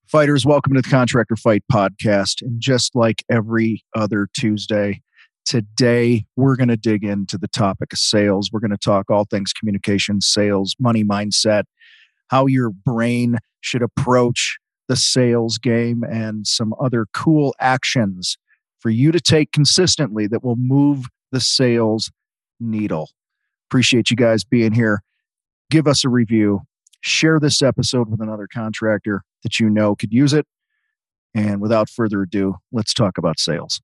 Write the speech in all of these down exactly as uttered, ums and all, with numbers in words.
Fighters, welcome to the Contractor Fight Podcast. And just like every other Tuesday, today we're going to dig into the topic of sales. We're going to talk all things communication, sales, money mindset, how your brain should approach the sales game, and some other cool actions for you to take consistently that will move the sales needle. Appreciate you guys being here. Give us a review. Share this episode with another contractor that you know could use it. And without further ado, let's talk about sales.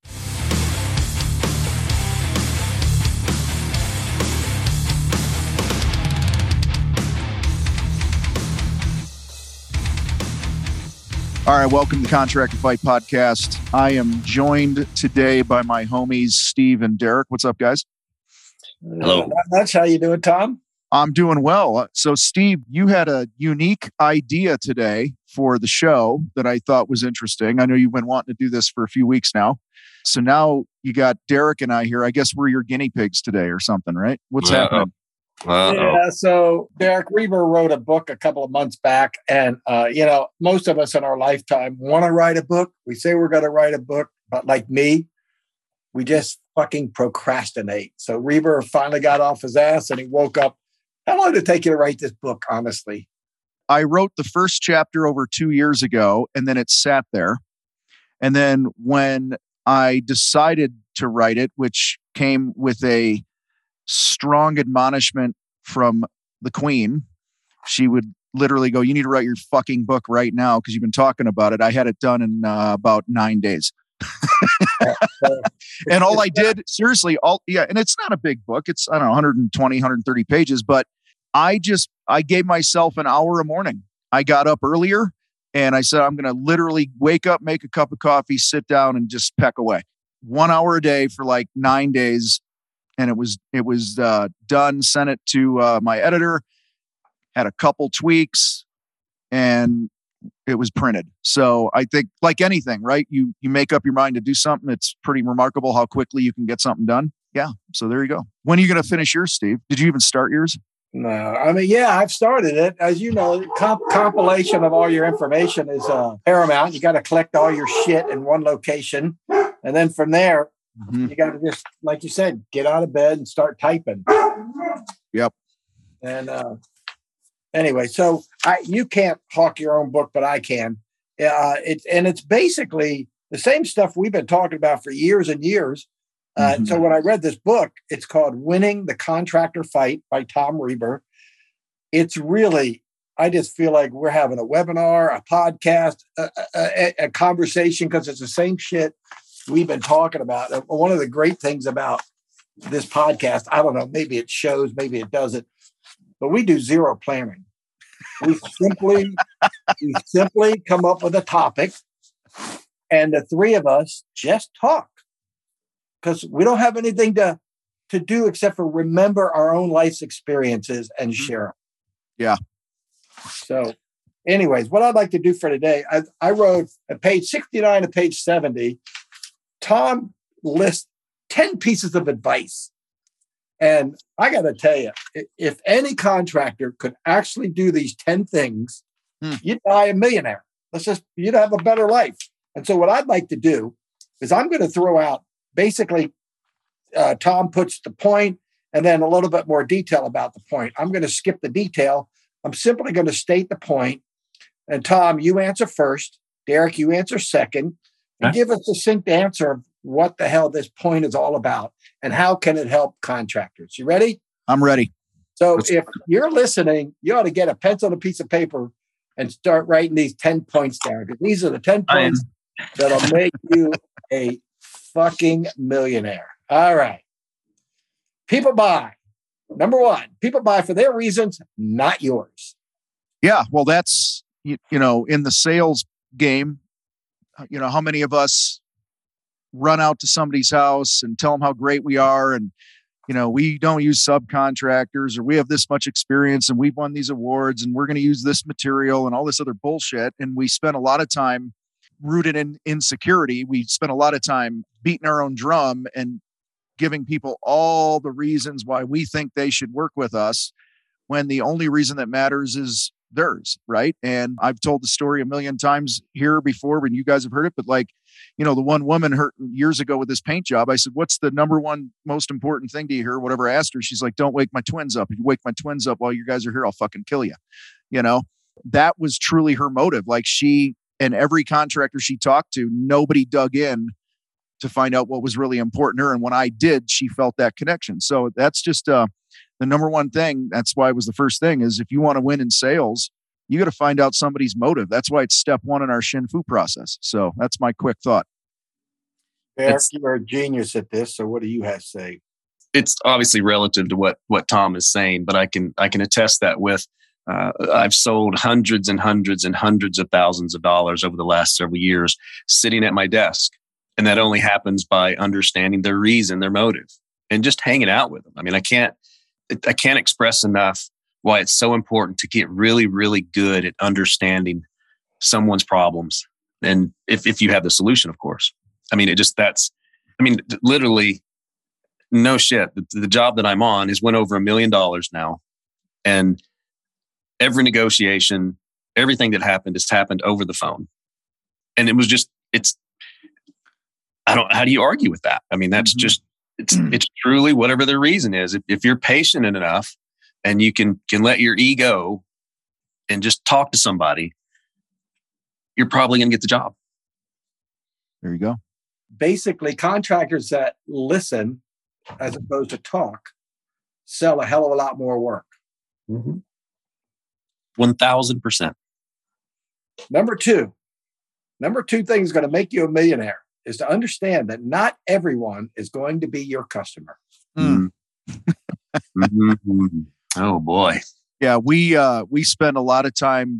All right, welcome to the Contractor Fight Podcast. I am joined today by my homies, Steve and Derek. What's up, guys? Hello. Uh, that's how you doing, Tom? I'm doing well. So, Steve, you had a unique idea today for the show that I thought was interesting. I know you've been wanting to do this for a few weeks now. So now you got Derek and I here. I guess we're your guinea pigs today or something, right? What's Uh-oh. happening? Uh-oh. Yeah, so Derek Reber wrote a book a couple of months back. And, uh, you know, most of us in our lifetime want to write a book. We say we're going to write a book, but like me, we just fucking procrastinate. So Reber finally got off his ass and he woke up. How long did it take you to write this book, honestly? I wrote the first chapter over two years ago, and then it sat there. And then when I decided to write it, which came with a strong admonishment from the Queen, she would literally go, "You need to write your fucking book right now because you've been talking about it." I had it done in uh, about nine days. And all I did, seriously, all yeah, and it's not a big book. It's, I don't know, one hundred twenty, one hundred thirty pages, but I just, I gave myself an hour a morning. I got up earlier and I said, I'm going to literally wake up, make a cup of coffee, sit down and just peck away. One hour a day for like nine days. And it was, it was uh, done, sent it to uh, my editor, had a couple tweaks, and it was printed. So I think, like anything, right? You, you make up your mind to do something. It's pretty remarkable how quickly you can get something done. Yeah. So there you go. When are you going to finish yours, Steve? Did you even start yours? No, I mean, yeah, I've started it. As you know, comp- compilation of all your information is uh, paramount. You got to collect all your shit in one location. And then from there, mm-hmm. you got to just, like you said, get out of bed and start typing. Yep. And uh, anyway, so I, you can't hawk your own book, but I can. Uh, it's and it's basically the same stuff we've been talking about for years and years. Uh, mm-hmm. So when I read this book, it's called Winning the Contractor Fight by Tom Reber. It's really, I just feel like we're having a webinar, a podcast, a, a, a conversation, because it's the same shit we've been talking about. One of the great things about this podcast, I don't know, maybe it shows, maybe it doesn't, but we do zero planning. We simply, we simply come up with a topic and the three of us just talk. Because we don't have anything to, to do except for remember our own life's experiences and share them. Yeah. So anyways, what I'd like to do for today, I, I wrote at page sixty-nine to page seventy, Tom lists ten pieces of advice. And I got to tell you, if any contractor could actually do these ten things, hmm. you'd die a millionaire. Let's just, you'd have a better life. And so what I'd like to do is I'm going to throw out basically, uh, Tom puts the point and then a little bit more detail about the point. I'm going to skip the detail. I'm simply going to state the point. And Tom, you answer first. Derek, you answer second. And okay. Give us a succinct answer of what the hell this point is all about and how can it help contractors. You ready? I'm ready. So Let's- if you're listening, you ought to get a pencil and a piece of paper and start writing these ten points down. Because these are the ten points that'll make you a fucking millionaire. All right. People buy. Number one, people buy for their reasons, not yours. Yeah. Well, that's, you, you know, in the sales game, you know, how many of us run out to somebody's house and tell them how great we are. And, you know, we don't use subcontractors, or we have this much experience and we've won these awards and we're going to use this material and all this other bullshit. And we spend a lot of time rooted in insecurity. We spend a lot of time beating our own drum and giving people all the reasons why we think they should work with us, when the only reason that matters is theirs, right? And I've told the story a million times here before when you guys have heard it, but like, you know, the one woman her years ago with this paint job, I said, what's the number one most important thing to you here? Whatever I asked her, she's like, don't wake my twins up. If you wake my twins up while you guys are here, I'll fucking kill you. You know, that was truly her motive. Like she and every contractor she talked to, nobody dug in to find out what was really important to her. And when I did, she felt that connection. So that's just uh, the number one thing. That's why it was the first thing is if you want to win in sales, you got to find out somebody's motive. That's why it's step one in our Shin Fu process. So that's my quick thought. Eric, you're a genius at this. So what do you have to say? It's obviously relative to what, what Tom is saying, but I can, I can attest that with, uh, I've sold hundreds and hundreds and hundreds of thousands of dollars over the last several years sitting at my desk. And that only happens by understanding their reason, their motive, and just hanging out with them. I mean, I can't, I can't express enough why it's so important to get really, really good at understanding someone's problems. And if, if you have the solution, of course. I mean, it just, that's, I mean, literally, no shit. The, the job that I'm on has went over a million dollars now. And every negotiation, everything that happened has happened over the phone. And it was just, it's, I don't, how do you argue with that? I mean, that's mm-hmm. just, it's, it's truly whatever the reason is. If, if you're patient enough and you can, can let your ego and just talk to somebody, you're probably going to get the job. There you go. Basically, contractors that listen as opposed to talk sell a hell of a lot more work. Mm-hmm. one thousand percent. Number two, number two thing is going to make you a millionaire is to understand that not everyone is going to be your customer. Mm. mm-hmm. Oh boy. Yeah, we uh, we spend a lot of time.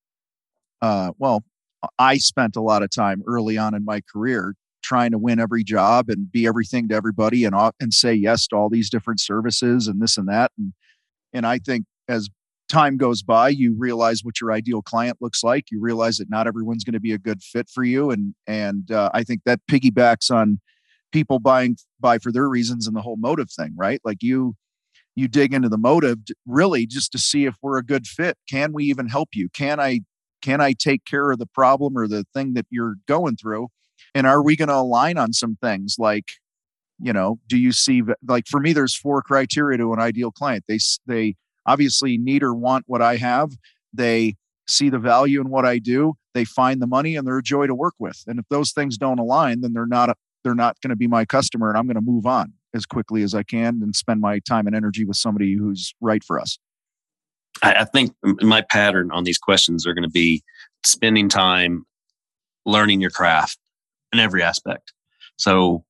Uh, well, I spent a lot of time early on in my career trying to win every job and be everything to everybody and and say yes to all these different services and this and that. And and I think as time goes by, you realize what your ideal client looks like. You realize that not everyone's going to be a good fit for you. And, and uh, I think that piggybacks on people buying, buy for their reasons and the whole motive thing, right? Like you, you dig into the motive really just to see if we're a good fit. Can we even help you? Can I, can I take care of the problem or the thing that you're going through? And are we going to align on some things like, you know, do you see, like for me, there's four criteria to an ideal client. They, they, obviously need or want what I have. They see the value in what I do. They find the money and they're a joy to work with. And if those things don't align, then they're not, they're not going to be my customer. And I'm going to move on as quickly as I can and spend my time and energy with somebody who's right for us. I, I think my pattern on these questions are going to be spending time learning your craft in every aspect. So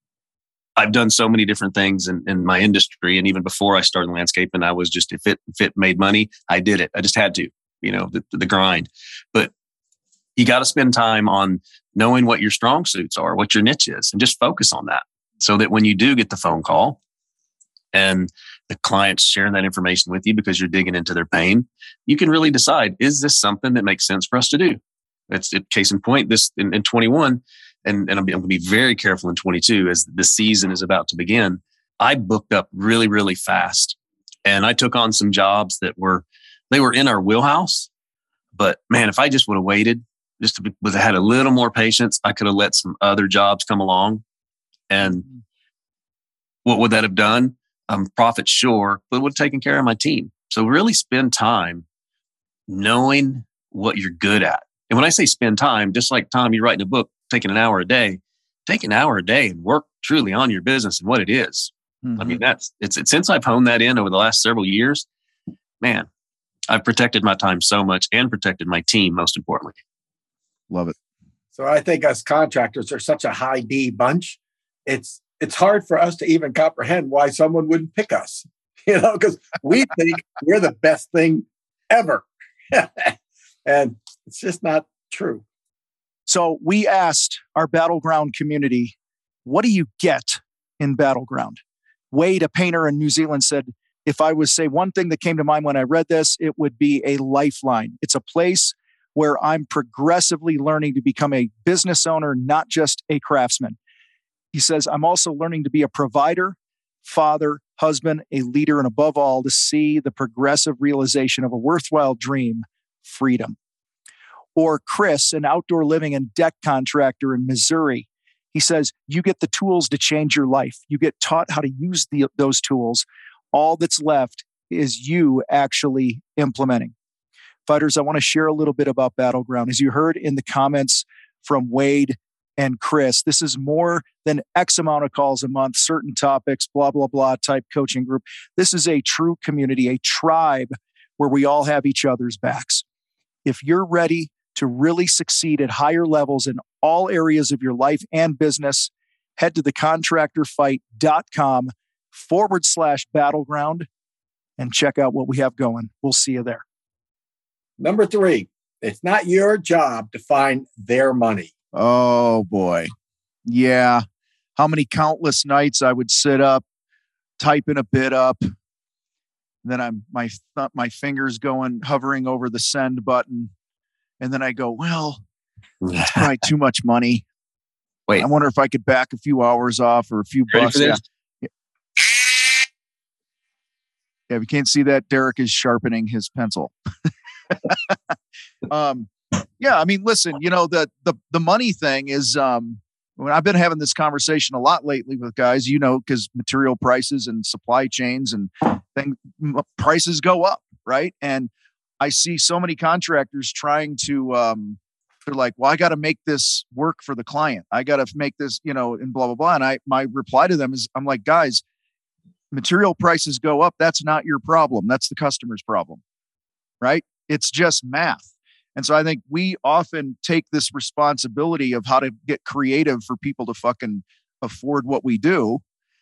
I've done so many different things in, in my industry. And even before I started landscaping, I was just, if it, if it made money, I did it. I just had to, you know, the, the grind. But you got to spend time on knowing what your strong suits are, what your niche is, and just focus on that. So that when you do get the phone call and the client's sharing that information with you because you're digging into their pain, you can really decide, is this something that makes sense for us to do? It's it, case in point, this in, in twenty-one, and, and I'm, I'm going to be very careful in twenty-two as the season is about to begin. I booked up really, really fast. And I took on some jobs that were, they were in our wheelhouse. But man, if I just would have waited, just to be, was had a little more patience, I could have let some other jobs come along. And what would that have done? Um, profit, sure, but it would have taken care of my team. So really spend time knowing what you're good at. And when I say spend time, just like Tom, you're writing a book, taking an hour a day, take an hour a day and work truly on your business and what it is. Mm-hmm. I mean, that's it's, it's since I've honed that in over the last several years, man, I've protected my time so much and protected my team, most importantly. Love it. So I think us contractors are such a high D bunch. It's it's hard for us to even comprehend why someone wouldn't pick us, you know, because we think we're the best thing ever. And it's just not true. So we asked our Battleground community, what do you get in Battleground? Wade, a painter in New Zealand, said, if I was say one thing that came to mind when I read this, it would be a lifeline. It's a place where I'm progressively learning to become a business owner, not just a craftsman. He says, I'm also learning to be a provider, father, husband, a leader, and above all, to see the progressive realization of a worthwhile dream, freedom. Or Chris, an outdoor living and deck contractor in Missouri. He says, you get the tools to change your life. You get taught how to use the, those tools. All that's left is you actually implementing. Fighters, I want to share a little bit about Battleground. As you heard in the comments from Wade and Chris, this is more than X amount of calls a month, certain topics, blah, blah, blah type coaching group. This is a true community, a tribe where we all have each other's backs. If you're ready to really succeed at higher levels in all areas of your life and business, head to thecontractorfight.com forward slash battleground and check out what we have going. We'll see you there. Number three, it's not your job to find their money. Oh, boy. Yeah. How many countless nights I would sit up, typing a bid up. Then I'm my th- my fingers going, hovering over the send button. And then I go, well, it's probably too much money. Wait. I wonder if I could back a few hours off or a few Ready bucks. for this? Yeah. Yeah, if you can't see that, Derek is sharpening his pencil. um, yeah, I mean, listen, you know, the the the money thing is, um, when I've been having this conversation a lot lately with guys, you know, because material prices and supply chains and things, prices go up, right? And I see so many contractors trying to, um, they're like, well, I got to make this work for the client. I got to make this, you know, and blah, blah, blah. And I, my reply to them is, I'm like, guys, material prices go up. That's not your problem. That's the customer's problem, right? It's just math. And so I think we often take this responsibility of how to get creative for people to fucking afford what we do.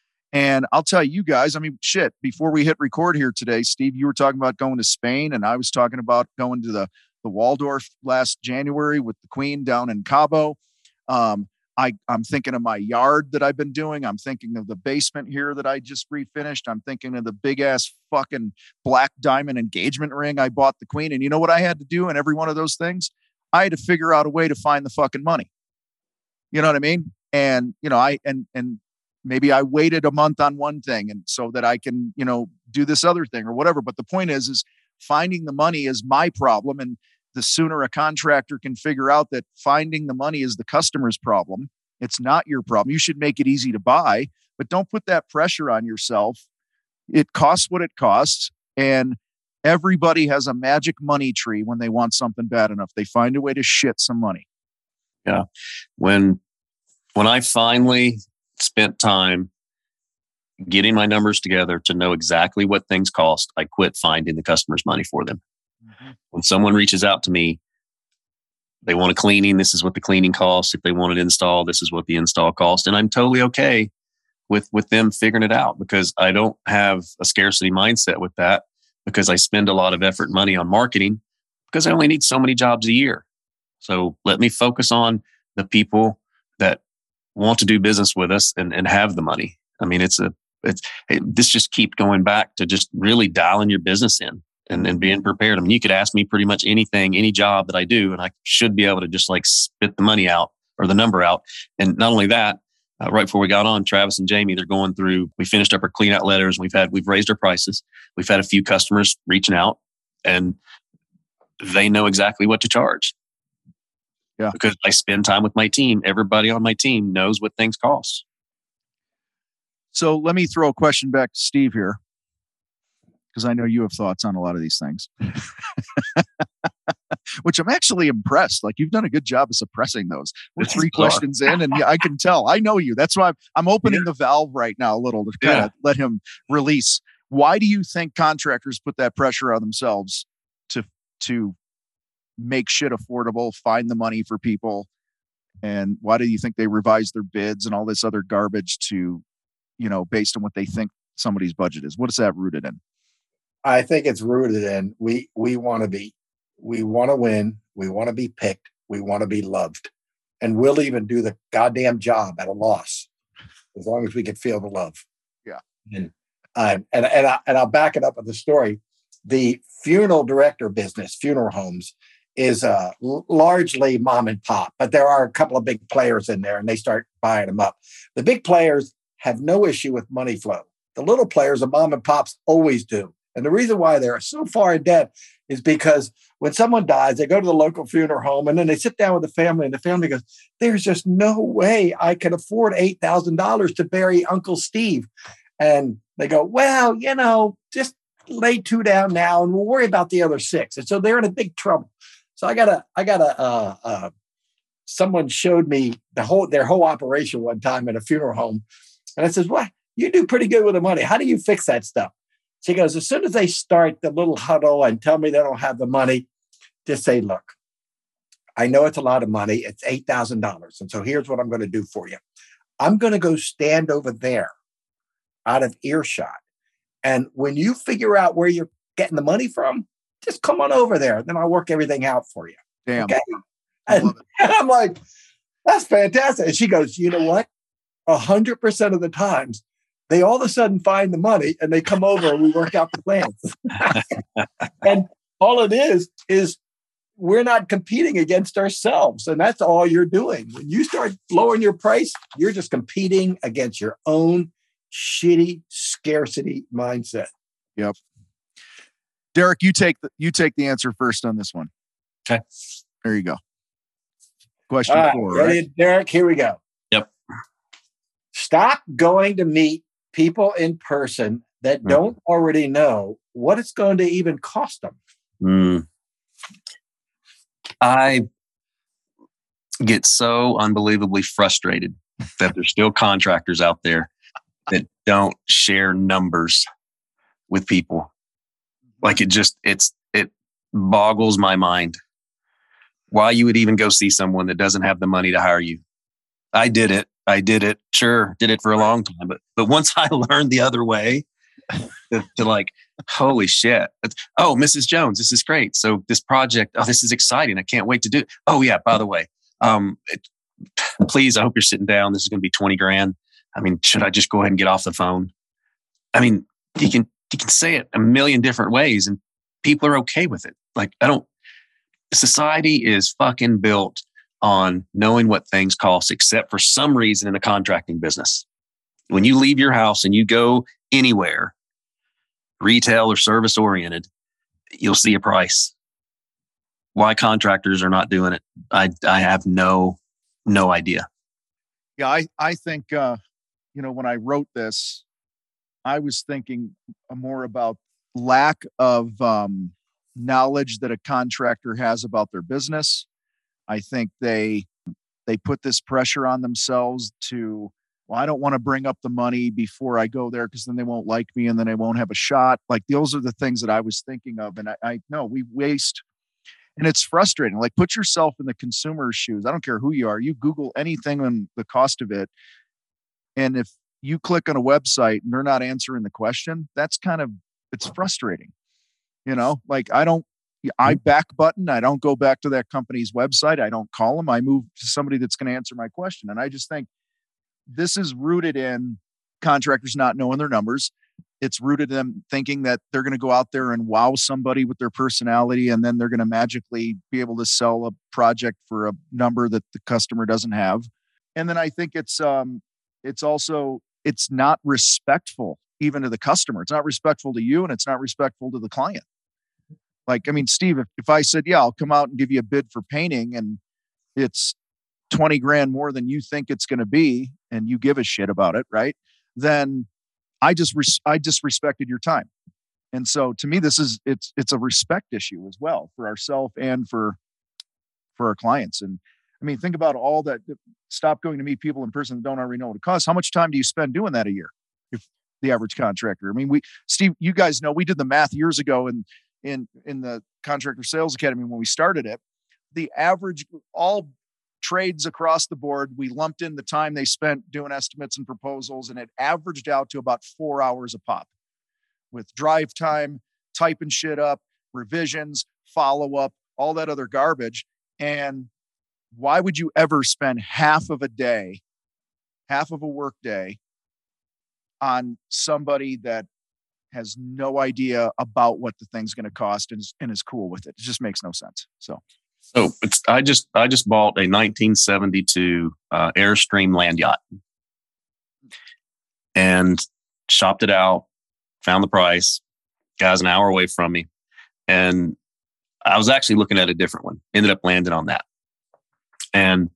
And I'll tell you guys, I mean, shit, before we hit record here today, Steve, you were talking about going to Spain and I was talking about going to the, the Waldorf last January with the Queen down in Cabo. Um, I, I'm thinking of my yard that I've been doing. I'm thinking of the basement here that I just refinished. I'm thinking of the big ass fucking black diamond engagement ring I bought the Queen. And you know what I had to do in every one of those things? I had to figure out a way to find the fucking money. You know what I mean? And, you know, I, and, and maybe I waited a month on one thing and so that I can, you know, do this other thing or whatever. But the point is, is finding the money is my problem. And the sooner a contractor can figure out that finding the money is the customer's problem, it's not your problem. You should make it easy to buy, but don't put that pressure on yourself. It costs what it costs. And everybody has a magic money tree when they want something bad enough. They find a way to shit some money. Yeah. When, when I finally spent time getting my numbers together to know exactly what things cost, I quit finding the customer's money for them. Mm-hmm. When someone reaches out to me, they want a cleaning, this is what the cleaning costs. If they want an install, this is what the install costs. And I'm totally okay with, with them figuring it out because I don't have a scarcity mindset with that because I spend a lot of effort and money on marketing because I only need so many jobs a year. So let me focus on the people that want to do business with us and, and have the money. I mean, it's a, it's, it, this just keeps going back to just really dialing your business in. And, and being prepared. I mean, you could ask me pretty much anything, any job that I do, and I should be able to just like spit the money out or the number out. And not only that, uh, right before we got on, Travis and Jamie, they're going through, we finished up our clean out letters. We've had, we've raised our prices. We've had a few customers reaching out and they know exactly what to charge. Yeah. Because I spend time with my team. Everybody on my team knows what things cost. So let me throw a question back to Steve here, because I know you have thoughts on a lot of these things, which I'm actually impressed. Like you've done a good job of suppressing those. We're three questions in and I can tell, I know you. That's why I'm, I'm opening yeah. the valve right now a little to kind of yeah. let him release. Why do you think contractors put that pressure on themselves to, to make shit affordable, find the money for people? And why do you think they revise their bids and all this other garbage to, you know, based on what they think somebody's budget is? What is that rooted in? I think it's rooted in we we want to be, we want to win, we want to be picked, we want to be loved. And we'll even do the goddamn job at a loss as long as we can feel the love. Yeah. And um, and and, I, and I'll back it up with the story. The funeral director business, funeral homes, is uh, l- largely mom and pop, but there are a couple of big players in there and they start buying them up. The big players have no issue with money flow. The little players, the mom and pops, always do. And the reason why they're so far in debt is because when someone dies, they go to the local funeral home and then they sit down with the family, and the family goes, there's just no way I can afford eight thousand dollars to bury Uncle Steve. And they go, well, you know, just lay two down now and we'll worry about the other six. And so they're in a big trouble. So I got a, I got a, uh, uh, someone showed me the whole, their whole operation one time at a funeral home. And I says, well, you do pretty good with the money. How do you fix that stuff? She goes, as soon as they start the little huddle and tell me they don't have the money, just say, look, I know it's a lot of money. It's eight thousand dollars. And so here's what I'm going to do for you. I'm going to go stand over there out of earshot. And when you figure out where you're getting the money from, just come on over there. Then I'll work everything out for you. Damn. Okay? And, and I'm like, that's fantastic. And she goes, you know what? A hundred percent of the times, they all of a sudden find the money and they come over and we work out the plans. And all it is, is we're not competing against ourselves. And that's all you're doing. When you start lowering your price, you're just competing against your own shitty scarcity mindset. Yep. Derek, you take the, you take the answer first on this one. Okay. There you go. Question All right, four. ready, Right? Derek? Here we go. Yep. Stop going to meet people in person that Mm. don't already know what it's going to even cost them. Mm. I get so unbelievably frustrated that there's still contractors out there that don't share numbers with people. Like it just, it's, it boggles my mind why you would even go see someone that doesn't have the money to hire you. I did it. I did it. Sure. Did it for a long time. But, but once I learned the other way to, to like, holy shit. Oh, Missus Jones, this is great. So this project, oh, this is exciting. I can't wait to do it. Oh yeah. By the way, um, it, please, I hope you're sitting down. This is going to be twenty grand. I mean, should I just go ahead and get off the phone? I mean, you can, you can say it a million different ways and people are okay with it. Like, I don't, society is fucking built on knowing what things cost, except for some reason in the contracting business. When you leave your house and you go anywhere, retail or service oriented, you'll see a price. Why contractors are not doing it, I I have no no idea. Yeah, I I think uh, you know, when I wrote this, I was thinking more about lack of um, knowledge that a contractor has about their business. I think they they put this pressure on themselves to, well, I don't want to bring up the money before I go there because then they won't like me and then I won't have a shot. Like those are the things that I was thinking of. And I, I know we waste, and it's frustrating. Like put yourself in the consumer's shoes. I don't care who you are. You Google anything on the cost of it. And if you click on a website and they're not answering the question, that's kind of, it's frustrating. You know, like I don't, I back button. I don't go back to that company's website. I don't call them. I move to somebody that's going to answer my question. And I just think this is rooted in contractors not knowing their numbers. It's rooted in them thinking that they're going to go out there and wow somebody with their personality. And then they're going to magically be able to sell a project for a number that the customer doesn't have. And then I think it's, um, it's also, it's not respectful even to the customer. It's not respectful to you and it's not respectful to the client. Like, I mean, Steve, if, if I said, yeah, I'll come out and give you a bid for painting and it's twenty grand more than you think it's going to be and you give a shit about it, right? Then I just, res- I disrespected your time. And so to me, this is, it's, it's a respect issue as well for ourselves and for, for our clients. And I mean, think about all that. Stop going to meet people in person that don't already know what it costs. How much time do you spend doing that a year? If the average contractor, I mean, we, Steve, you guys know, we did the math years ago and in, in the Contractor Sales Academy, when we started it, the average, all trades across the board, we lumped in the time they spent doing estimates and proposals, and it averaged out to about four hours a pop with drive time, typing shit up, revisions, follow-up, all that other garbage. And why would you ever spend half of a day, half of a work day on somebody that has no idea about what the thing's going to cost and is, and is cool with it? It just makes no sense. So, so it's, I just, I just bought a nineteen seventy-two uh, Airstream land yacht. And shopped it out, found the price. Guy's an hour away from me. And I was actually looking at a different one, ended up landing on that. And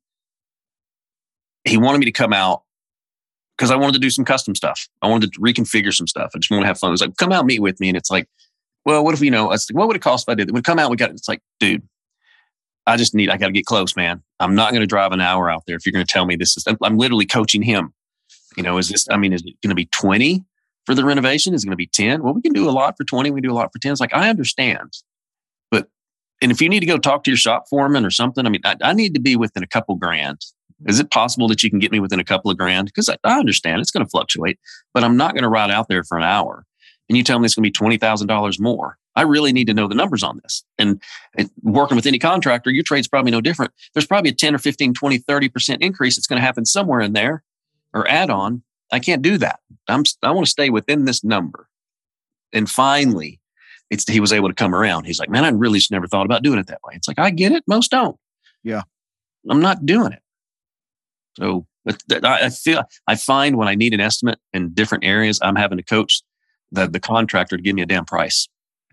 he wanted me to come out because I wanted to do some custom stuff. I wanted to reconfigure some stuff. I just want to have fun. It was like, come out, meet with me. And it's like, well, what if, you know, I was like, what would it cost if I did it? We'd come out, we got it. It's like, dude, I just need, I got to get close, man. I'm not going to drive an hour out there if you're going to tell me this is, I'm literally coaching him. You know, is this, I mean, is it going to be twenty for the renovation? Is it going to be ten? Well, we can do a lot for twenty. We can do a lot for ten. It's like, I understand. But, and if you need to go talk to your shop foreman or something, I mean, I, I need to be within a couple grand. Is it possible that you can get me within a couple of grand? Because I, I understand it's going to fluctuate, but I'm not going to ride out there for an hour. And you tell me it's going to be twenty thousand dollars more. I really need to know the numbers on this. And it, working with any contractor, your trade's probably no different. There's probably a ten or fifteen, twenty, thirty percent increase that's going to happen somewhere in there or add on. I can't do that. I'm, I want to stay within this number. And finally, it's, he was able to come around. He's like, man, I really just never thought about doing it that way. It's like, I get it. Most don't. Yeah. I'm not doing it. So I feel, I find when I need an estimate in different areas, I'm having to coach the, the contractor to give me a damn price.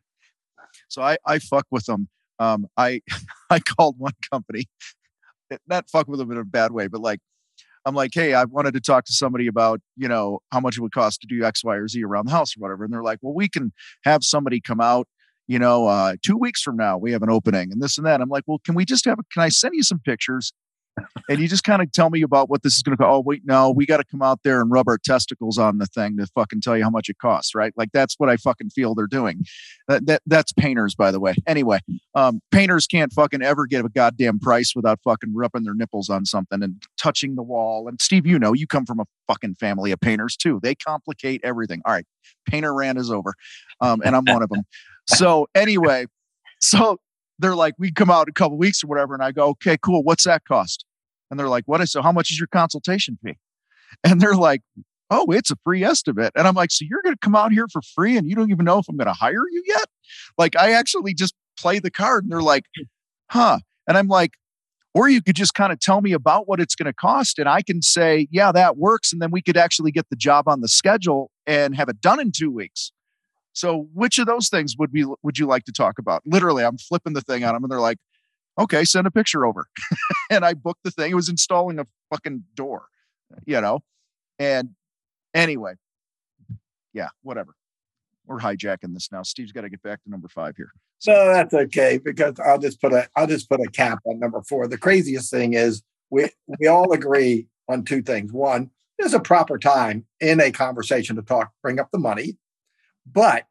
So I, I fuck with them. Um, I, I called one company, not fuck with them in a bad way, but like, I'm like, hey, I wanted to talk to somebody about, you know, how much it would cost to do X, Y, or Z around the house or whatever. And they're like, well, we can have somebody come out, you know, uh, two weeks from now, we have an opening and this and that. I'm like, well, can we just have, a, can I send you some pictures? And you just kind of tell me about what this is going to cost. Oh, wait, no, we got to come out there and rub our testicles on the thing to fucking tell you how much it costs, right? Like, that's what I fucking feel they're doing. That, that That's painters, by the way. Anyway, um, painters can't fucking ever get a goddamn price without fucking rubbing their nipples on something and touching the wall. And Steve, you know, you come from a fucking family of painters too. They complicate everything. All right, painter rant is over. Um, and I'm one of them. So anyway, so they're like, we come out in a couple of weeks or whatever. And I go, okay, cool. What's that cost? And they're like, what is, so how much is your consultation fee? And they're like, oh, it's a free estimate. And I'm like, so you're going to come out here for free and you don't even know if I'm going to hire you yet? Like, I actually just play the card. And they're like, huh. And I'm like, or you could just kind of tell me about what it's going to cost. And I can say, yeah, that works. And then we could actually get the job on the schedule and have it done in two weeks. So which of those things would we, would you like to talk about? Literally, I'm flipping the thing on them and they're like, okay, send a picture over. And I booked the thing. It was installing a fucking door, you know? And anyway, yeah, whatever. We're hijacking this now. Steve's got to get back to number five here. So no, that's okay, because I'll just put a I'll just put a cap on number four. The craziest thing is we we all agree on two things. One, there's a proper time in a conversation to talk, bring up the money. But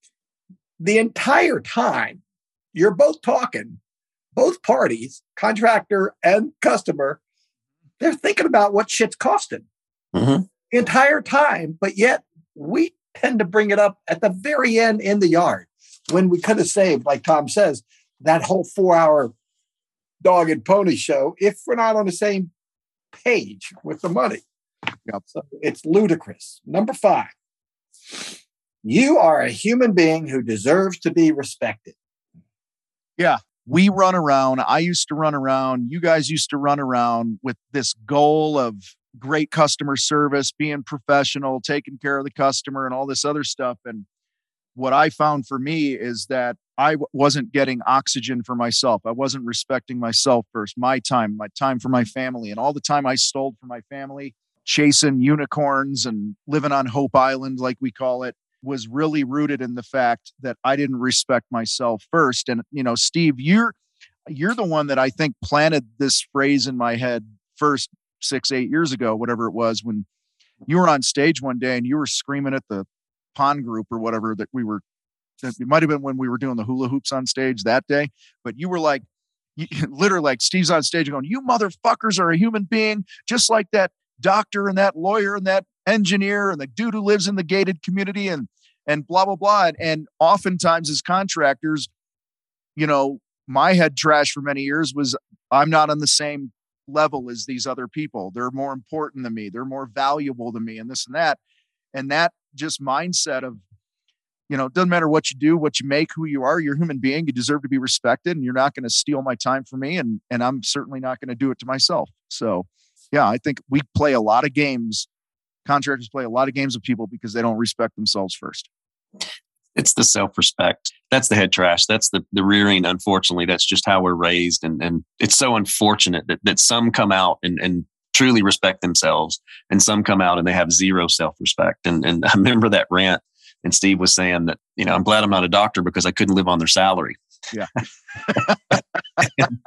the entire time you're both talking, both parties, contractor and customer, they're thinking about what shit's costing mm-hmm. the entire time. But yet we tend to bring it up at the very end in the yard when we could have saved, like Tom says, that whole four hour dog and pony show if we're not on the same page with the money. Yep. So it's ludicrous. Number five, you are a human being who deserves to be respected. Yeah. We run around. I used to run around. You guys used to run around with this goal of great customer service, being professional, taking care of the customer and all this other stuff. And what I found for me is that I w- wasn't getting oxygen for myself. I wasn't respecting myself first, my time, my time for my family, and all the time I stole from my family, chasing unicorns and living on Hope Island, like we call it, was really rooted in the fact that I didn't respect myself first. And, you know, Steve, you're, you're the one that I think planted this phrase in my head first six, eight years ago, whatever it was, when you were on stage one day and you were screaming at the pond group or whatever that we were, it might've been when we were doing the hula hoops on stage that day, but you were like, you, literally like Steve's on stage going, you motherfuckers are a human being, just like that doctor and that lawyer and that engineer and the dude who lives in the gated community and and blah blah blah. And, and oftentimes as contractors, you know, my head trash for many years was I'm not on the same level as these other people. They're more important than me. They're more valuable than me, and this and that. And that just mindset of, you know, it doesn't matter what you do, what you make, who you are, you're a human being. You deserve to be respected, and you're not going to steal my time from me. And and I'm certainly not going to do it to myself. So yeah, I think we play a lot of games Contractors play a lot of games with people because they don't respect themselves first. It's the self-respect. That's the head trash. That's the, the rearing. Unfortunately, that's just how we're raised. And, and it's so unfortunate that, that some come out and, and truly respect themselves, and some come out and they have zero self-respect. And, and I remember that rant, and Steve was saying that, you know, I'm glad I'm not a doctor because I couldn't live on their salary. Yeah. and,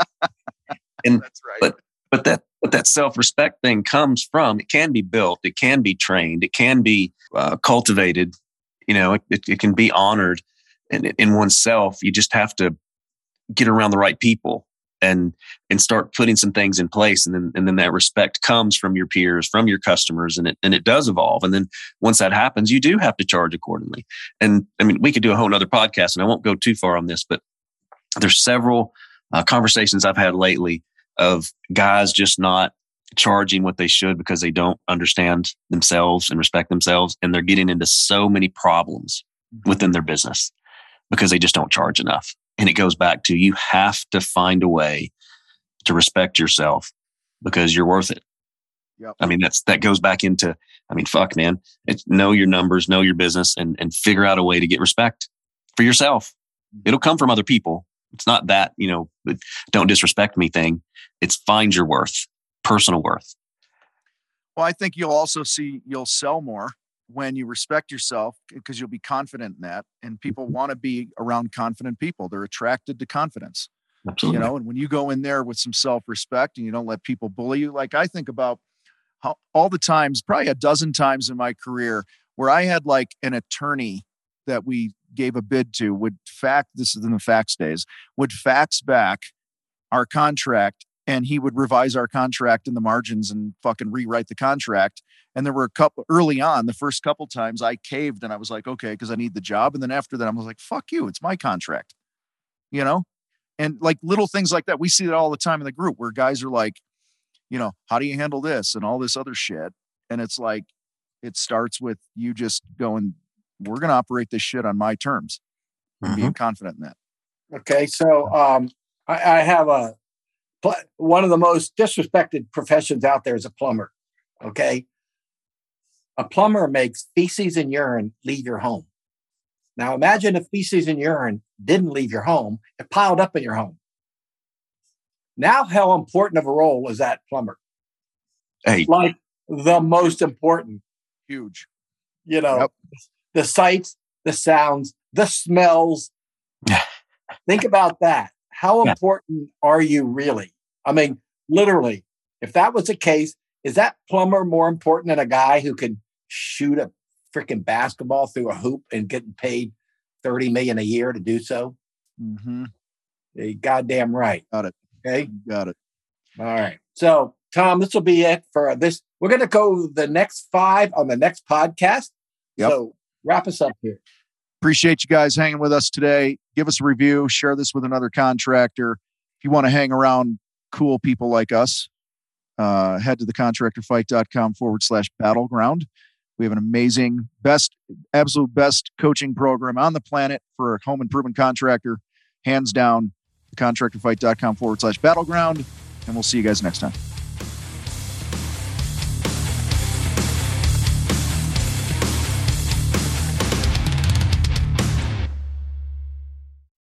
and that's right. But, but that, but that self-respect thing comes from, it can be built, it can be trained, it can be uh, cultivated. You know, it, it, it can be honored in, in oneself. You just have to get around the right people and and start putting some things in place, and then and then that respect comes from your peers, from your customers, and it and it does evolve. And then once that happens, you do have to charge accordingly. And I mean, we could do a whole nother podcast, and I won't go too far on this, but there's several uh, conversations I've had lately of guys just not charging what they should because they don't understand themselves and respect themselves, and they're getting into so many problems within their business because they just don't charge enough. And it goes back to, you have to find a way to respect yourself because you're worth it. Yep. I mean, that's that goes back into, I mean, fuck, man, it's know your numbers, know your business, and and figure out a way to get respect for yourself. It'll come from other people. It's not that, you know, don't disrespect me thing. It's find your worth. Personal worth. Well, I think you'll also see you'll sell more when you respect yourself because you'll be confident in that. And people want to be around confident people. They're attracted to confidence. Absolutely. You know, and when you go in there with some self-respect and you don't let people bully you, like I think about how all the times, probably a dozen times in my career, where I had like an attorney that we gave a bid to would fact, this is in the fax days, would fax back our contract, and he would revise our contract in the margins and fucking rewrite the contract. And there were a couple early on, the first couple times I caved and I was like, okay, because I need the job. And then after that, I was like, fuck you, it's my contract, you know? And like little things like that. We see that all the time in the group where guys are like, you know, how do you handle this and all this other shit? And it's like, it starts with you just going, we're going to operate this shit on my terms and Mm-hmm. being confident in that. Okay. So um, I, I have a, one of the most disrespected professions out there is a plumber. Okay. A plumber makes feces and urine leave your home. Now imagine if feces and urine didn't leave your home, it piled up in your home. Now, how important of a role is that plumber? Hey, Like the most important. Huge. You know, Yep. the sights, the sounds, the smells. Think about that. How Yeah. important are you really? I mean, literally, if that was the case, is that plumber more important than a guy who can shoot a freaking basketball through a hoop and getting paid thirty million dollars a year to do so? Mm-hmm. You're goddamn right. Got it. Okay. Got it. All right. So, Tom, this will be it for this. We're going to go the next five on the next podcast. Yep. So, wrap us up here. Appreciate you guys hanging with us today. Give us a review, share this with another contractor. If you want to hang around cool people like us, uh, head to the contractorfight.com forward slash battleground. We have an amazing, best, absolute best coaching program on the planet for a home improvement contractor. Hands down, contractorfight.com forward slash battleground. And we'll see you guys next time.